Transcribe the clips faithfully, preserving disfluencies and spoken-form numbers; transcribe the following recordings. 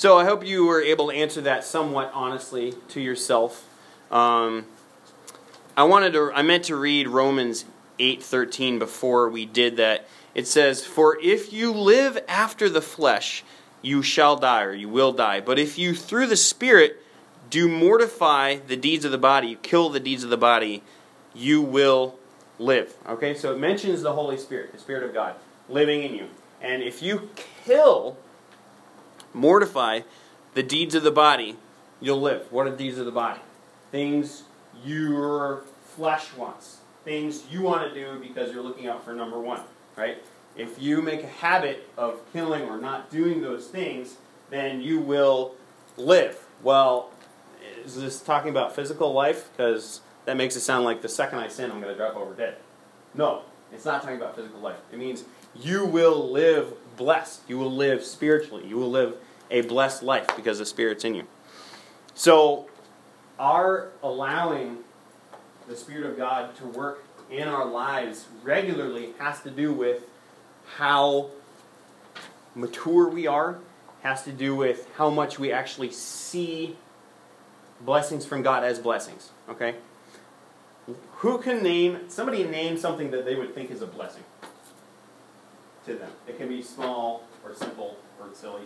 So I hope you were able to answer that somewhat honestly to yourself. Um, I wanted to. I meant to read Romans eight thirteen before we did that. It says, "For if you live after the flesh, you shall die," or you will die. "But if you through the Spirit do mortify the deeds of the body, kill the deeds of the body, you will live." Okay, so it mentions the Holy Spirit, the Spirit of God, living in you. And if you kill, mortify the deeds of the body, you'll live. What are the deeds of the body? Things your flesh wants. Things you want to do because you're looking out for number one, right? If you make a habit of killing or not doing those things, then you will live. Well, is this talking about physical life? Because that makes it sound like the second I sin, I'm going to drop over dead. No, it's not talking about physical life. It means you will live blessed. You will live spiritually. You will live a blessed life because the Spirit's in you. So, our allowing the Spirit of God to work in our lives regularly has to do with how mature we are, has to do with how much we actually see blessings from God as blessings. Okay? Who can name, somebody name something that they would think is a blessing to them? It can be small or simple or silly.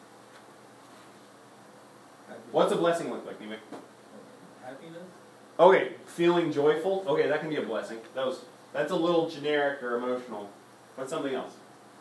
What's a blessing look like, Nima? Happiness? Okay, feeling joyful. Okay, that can be a blessing. That was, that's a little generic or emotional. What's something else?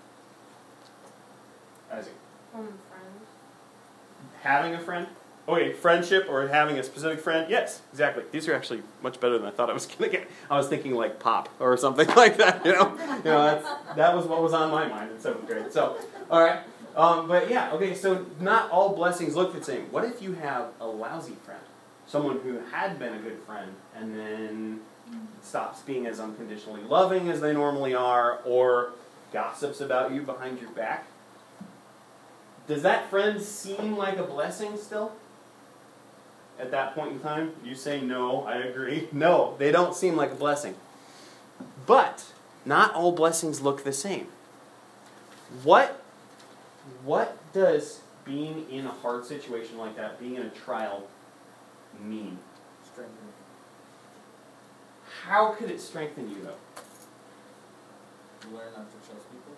Isaac? Um, friends. Having a friend? Okay, friendship or having a specific friend? Yes, exactly. These are actually much better than I thought I was going to get. I was thinking like pop or something like that, you know? You know, that's, that was what was on my mind in seventh grade. So, all right. Um, but yeah, okay, so not all blessings look the same. What if you have a lousy friend? Someone who had been a good friend and then stops being as unconditionally loving as they normally are, or gossips about you behind your back? Does that friend seem like a blessing still? At that point in time? You say no, I agree. No, they don't seem like a blessing. But not all blessings look the same. What, what does being in a hard situation like that, being in a trial, mean? Strengthening. How could it strengthen you, though? Learn not to trust people.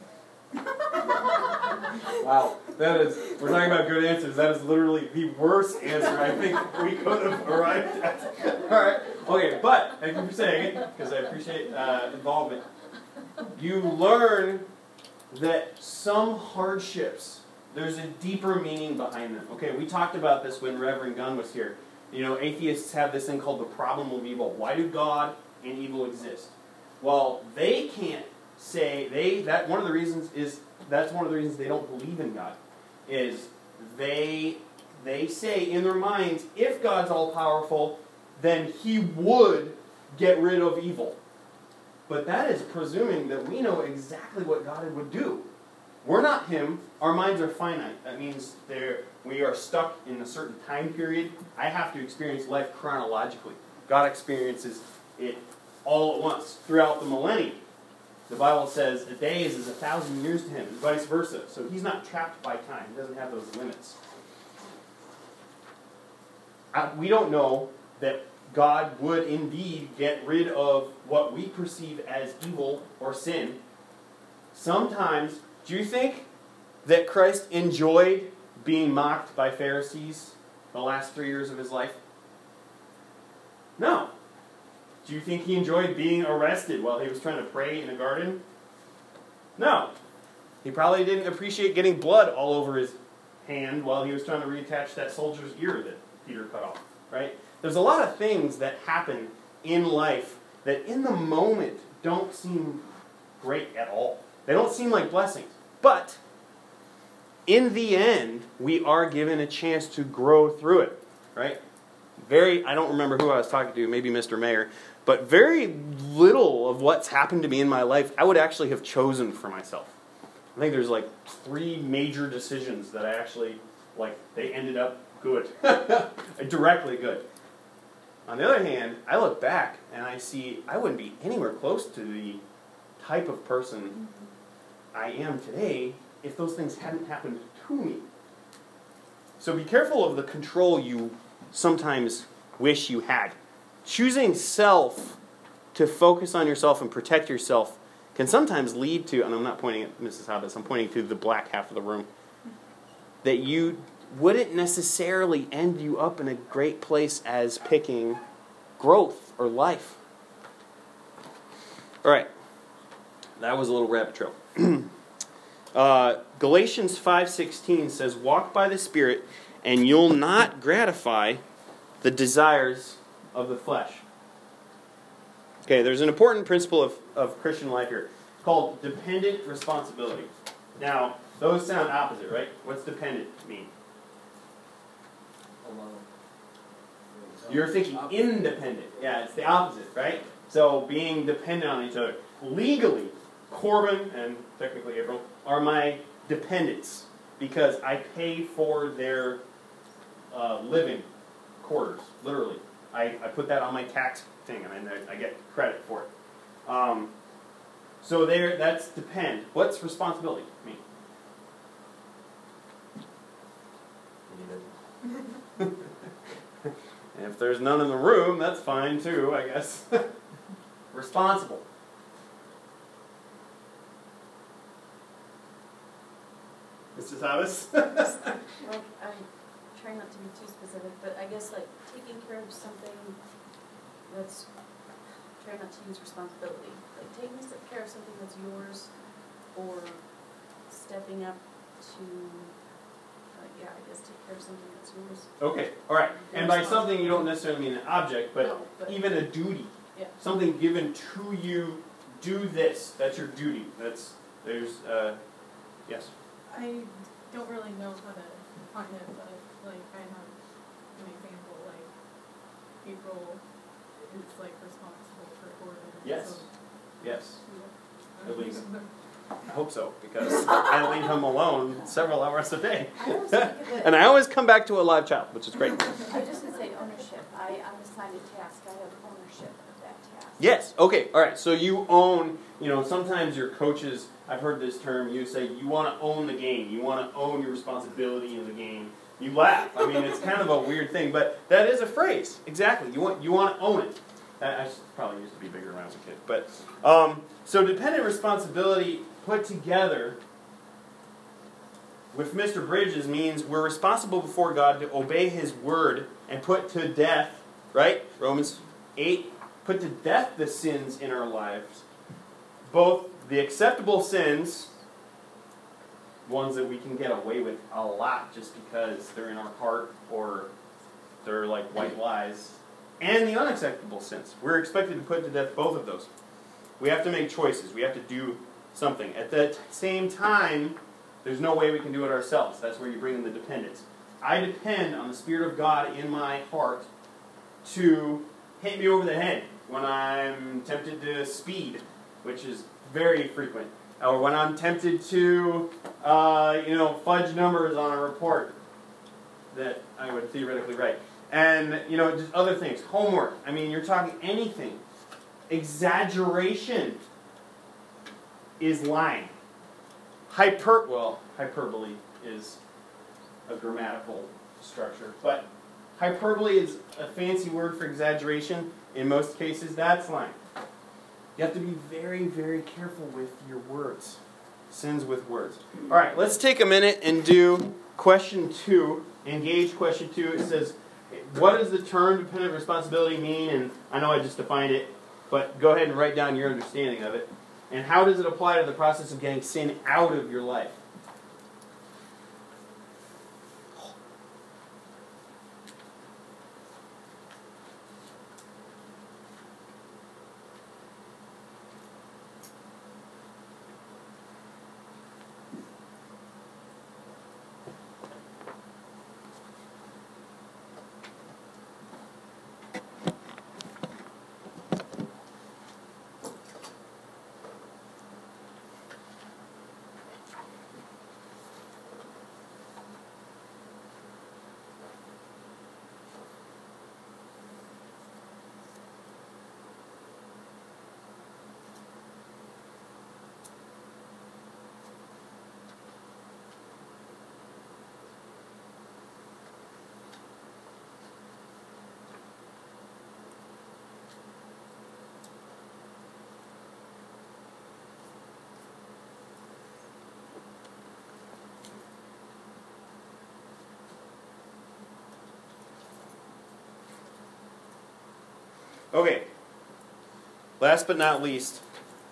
Wow, that is, we're talking about good answers. That is literally the worst answer I think we could have arrived at. Alright, okay, but thank you for saying it, because I appreciate uh, involvement. You learn that some hardships, there's a deeper meaning behind them. Okay, we talked about this when Reverend Gunn was here. You know, atheists have this thing called the problem of evil. Why do God and evil exist? Well, they can't say, they, that one of the reasons is, that's one of the reasons they don't believe in God, is they, they say in their minds, if God's all-powerful, then He would get rid of evil. But that is presuming that we know exactly what God would do. We're not Him. Our minds are finite. That means we are stuck in a certain time period. I have to experience life chronologically. God experiences it all at once throughout the millennium. The Bible says a day is as a thousand years to Him, and vice versa. So He's not trapped by time. He doesn't have those limits. Uh, we don't know that God would indeed get rid of what we perceive as evil or sin. Sometimes, do you think that Christ enjoyed being mocked by Pharisees the last three years of His life? No. Do you think He enjoyed being arrested while He was trying to pray in a garden? No. He probably didn't appreciate getting blood all over His hand while He was trying to reattach that soldier's ear that Peter cut off, right? There's a lot of things that happen in life that in the moment don't seem great at all. They don't seem like blessings. But in the end, we are given a chance to grow through it, right? Very, I don't remember who I was talking to, maybe Mister Mayor, but very little of what's happened to me in my life I would actually have chosen for myself. I think there's like three major decisions that I actually, like, they ended up good. Directly good. On the other hand, I look back and I see I wouldn't be anywhere close to the type of person I am today if those things hadn't happened to me. So be careful of the control you sometimes wish you had. Choosing self to focus on yourself and protect yourself can sometimes lead to, and I'm not pointing at Missus Hobbs, I'm pointing to the black half of the room, that you wouldn't necessarily end you up in a great place as picking growth or life. All right. That was a little rabbit trail. uh, Galatians five sixteen says, walk by the Spirit, and you'll not gratify the desires of the flesh. Okay, there's an important principle of, of Christian life here called dependent responsibility. Now, those sound opposite, right? What's dependent mean? Alone. You're thinking independent. Yeah, it's the opposite, right? So being dependent on each other. Legally, Corbin and technically April are my dependents because I pay for their uh, living quarters, literally. I, I put that on my tax thing and I, I get credit for it. Um, so there, that's depend. What's responsibility mean? And if there's none in the room, that's fine too, I guess. Responsible. Missus Hobbs? Well, I'm trying not to be too specific, but I guess like taking care of something that's, try not to use responsibility. Like taking care of something that's yours, or stepping up to, uh, yeah, I guess take care of something that's yours. Okay, all right. And by something, you don't necessarily mean an object, but, No, but even a duty. Yeah. Something given to you, do this. That's your duty. That's, there's, uh, yes. I don't really know how to define it, but like I have an example, like April is like responsible for Gordon. Yes. So, Yes. yeah. At least. I hope so, because I leave him alone several hours a day. I always think of it, And I always come back to a live child, which is great. I just would say ownership. I, I'm assigned a task. I have ownership of that task. Yes. Okay. All right. So you own, you know, sometimes your coaches, I've heard this term, you say you want to own the game. You want to own your responsibility in the game. You laugh. I mean, it's kind of a weird thing, but that is a phrase. Exactly. You want you want to own it. I, I probably used to be bigger when I was a kid. But, um, so dependent responsibility put together with Mister Bridges means we're responsible before God to obey His word and put to death, right? Romans eight, put to death the sins in our lives. Both the acceptable sins, ones that we can get away with a lot just because they're in our heart or they're like white lies, and the unacceptable sins. We're expected to put to death both of those. We have to make choices. We have to do something. At the same time, there's no way we can do it ourselves. That's where you bring in the dependence. I depend on the Spirit of God in my heart to hit me over the head when I'm tempted to speed, which is very frequent. Or when I'm tempted to, uh, you know, fudge numbers on a report that I would theoretically write. And, you know, just other things. Homework. I mean, you're talking anything. Exaggeration is lying. Hyper, well, hyperbole is a grammatical structure, but hyperbole is a fancy word for exaggeration. In most cases, that's lying. You have to be very, very careful with your words. Sins with words. All right, let's take a minute and do question two. Engage question two. It says, what does the term dependent responsibility mean? And I know I just defined it, but go ahead and write down your understanding of it. And how does it apply to the process of getting sin out of your life? Okay. Last but not least,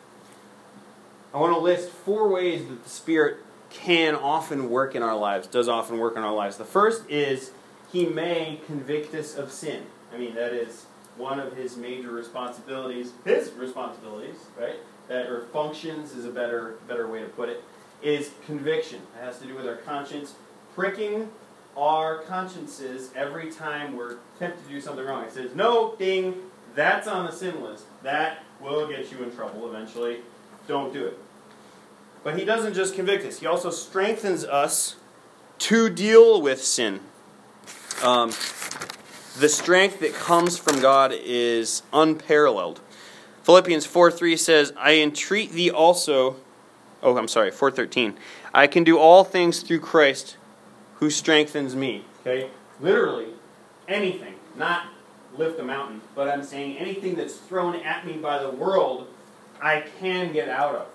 I want to list four ways that the Spirit can often work in our lives, does often work in our lives. The first is He may convict us of sin. I mean, that is one of His major responsibilities. His responsibilities, right? That, or functions is a better, better way to put it, is conviction. It has to do with our conscience, pricking our consciences every time we're tempted to do something wrong. It says, no, ding, that's on the sin list. That will get you in trouble eventually. Don't do it. But He doesn't just convict us. He also strengthens us to deal with sin. Um, the strength that comes from God is unparalleled. Philippians four three says, I entreat thee also, oh, I'm sorry, four thirteen. I can do all things through Christ who strengthens me. Okay? Literally, anything. Not lift a mountain, but I'm saying anything that's thrown at me by the world, I can get out of.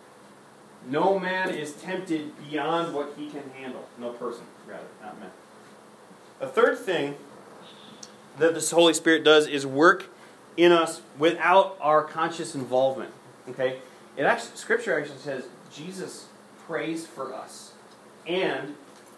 No man is tempted beyond what he can handle. No person, rather, not man. A third thing that the Holy Spirit does is work in us without our conscious involvement. Okay? It actually, Scripture actually says Jesus prays for us. And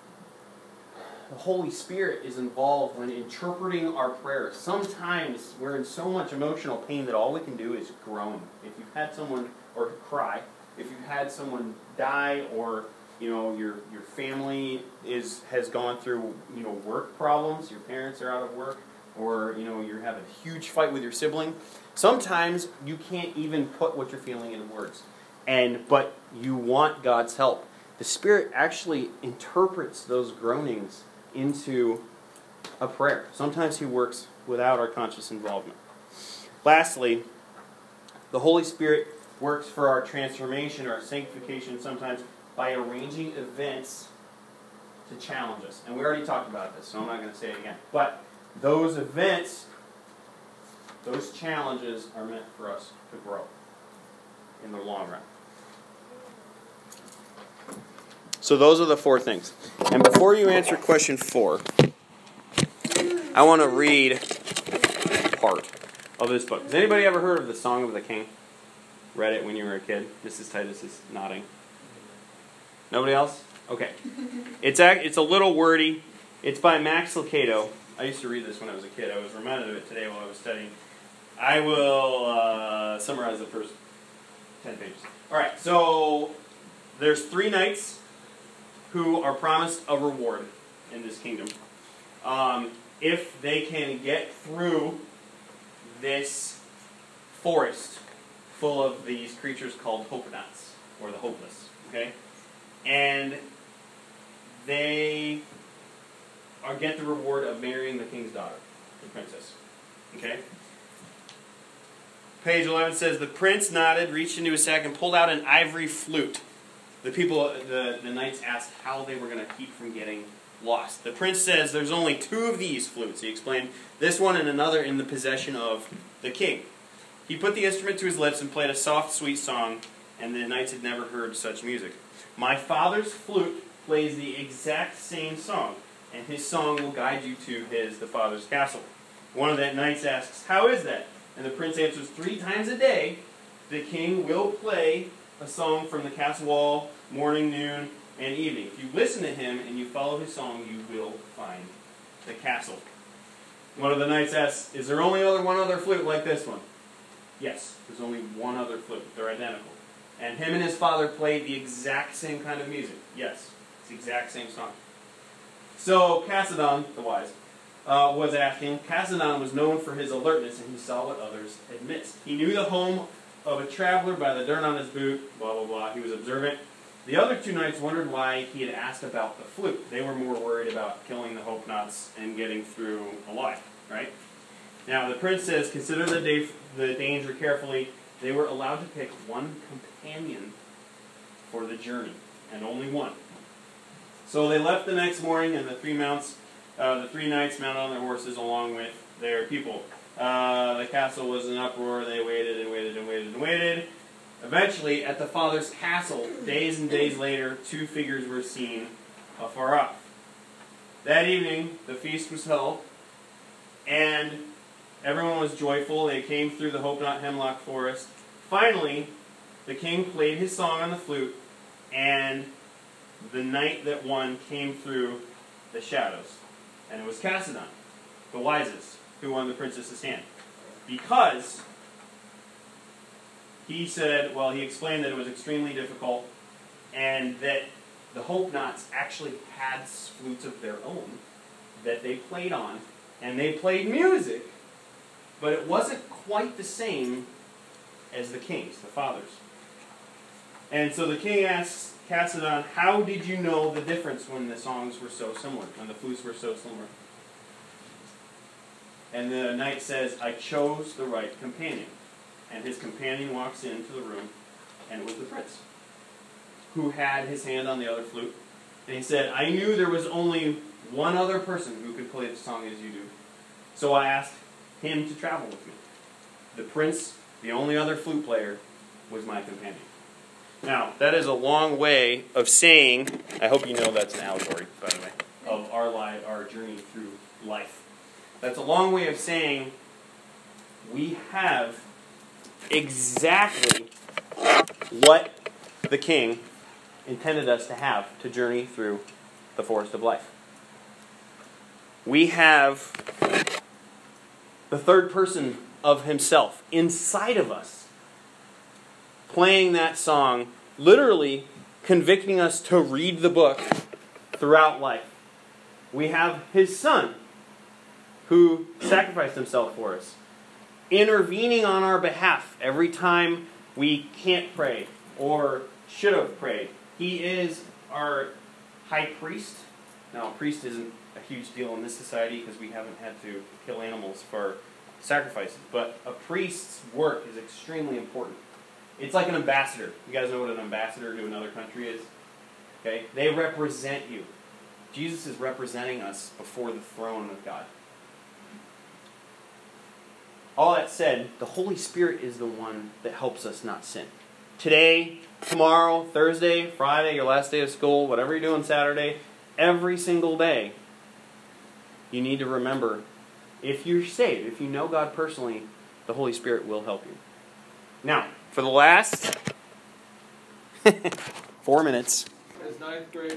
the Holy Spirit is involved when interpreting our prayers. Sometimes we're in so much emotional pain that all we can do is groan. If you've had someone, or cry, if you've had someone die, or you know your your family is has gone through you know work problems, your parents are out of work, or you know you're having a huge fight with your sibling. Sometimes you can't even put what you're feeling in words, and but you want God's help. The Spirit actually interprets those groanings into a prayer. Sometimes He works without our conscious involvement. Lastly, the Holy Spirit works for our transformation, our sanctification, sometimes by arranging events to challenge us. And we already talked about this, so I'm not going to say it again. But those events, those challenges are meant for us to grow in the long run. So those are the four things. And before you answer question four, I want to read part of this book. Has anybody ever heard of The Song of the King? Read it when you were a kid? Missus Titus is nodding. Nobody else? Okay. It's a, it's a little wordy. It's by Max Lucado. I used to read this when I was a kid. I was reminded of it today while I was studying. I will uh, summarize the first ten pages. All right, so there's three knights who are promised a reward in this kingdom um, if they can get through this forest full of these creatures called Hopenots, or the hopeless. Okay, and they are get the reward of marrying the king's daughter, the princess. Okay. Page eleven says, the prince nodded, reached into his sack, and pulled out an ivory flute. The people, the, the knights asked how they were going to keep from getting lost. The prince says, there's only two of these flutes. He explained, this one and another in the possession of the king. He put the instrument to his lips and played a soft, sweet song, and the knights had never heard such music. My father's flute plays the exact same song, and his song will guide you to his, the father's castle. One of the knights asks, how is that? And the prince answers, three times a day, the king will play a song from the castle wall, morning, noon, and evening. If you listen to him and you follow his song, you will find the castle. One of the knights asks, is there only other one other flute like this one? Yes, there's only one other flute. They're identical. And him and his father played the exact same kind of music. Yes, it's the exact same song. So Cassiodon, the wise, uh, was asking. Cassiodon was known for his alertness, and he saw what others had missed. He knew the home of a traveler by the dirt on his boot, blah, blah, blah. He was observant. The other two knights wondered why he had asked about the flute. They were more worried about killing the Hopenots and getting through alive, right? Now, the prince says, consider the, da- the danger carefully. They were allowed to pick one companion for the journey, and only one. So they left the next morning, and the three mounts, uh, the three knights mounted on their horses along with their people. Uh, the castle was in uproar. They waited and waited and waited and waited. Eventually, at the father's castle, days and days later, two figures were seen afar off. That evening, the feast was held, and Everyone was joyful. They came through the Hope Not Hemlock Forest. Finally, the king played his song on the flute, and the knight that won came through the shadows. And it was Cassadon, the wisest, who won the princess's hand. Because he said, well, he explained that it was extremely difficult, and that the Hope Knots actually had flutes of their own that they played on, and they played music, but it wasn't quite the same as the king's, the father's. And so the king asks Cassadon, how did you know the difference when the songs were so similar, when the flutes were so similar? And the knight says, I chose the right companion. And his companion walks into the room, and it was the prince, who had his hand on the other flute. And he said, I knew there was only one other person who could play the song as you do. So I asked him to travel with me. The prince, the only other flute player, was my companion. Now, that is a long way of saying, I hope you know that's an allegory, by the way, of our life, our journey through life. That's a long way of saying we have exactly what the king intended us to have to journey through the forest of life. We have the third person of himself inside of us, playing that song, literally convicting us to read the book throughout life. We have his son, who sacrificed himself for us, intervening on our behalf every time we can't pray or should have prayed. He is our high priest. Now, a priest isn't a huge deal in this society because we haven't had to kill animals for sacrifices, but a priest's work is extremely important. It's like an ambassador. You guys know what an ambassador to another country is? Okay? They represent you. Jesus is representing us before the throne of God. All that said, the Holy Spirit is the one that helps us not sin. Today, tomorrow, Thursday, Friday, your last day of school, whatever you're doing Saturday, every single day, you need to remember, if you're saved, if you know God personally, the Holy Spirit will help you. Now, for the last four minutes. Is ninth grade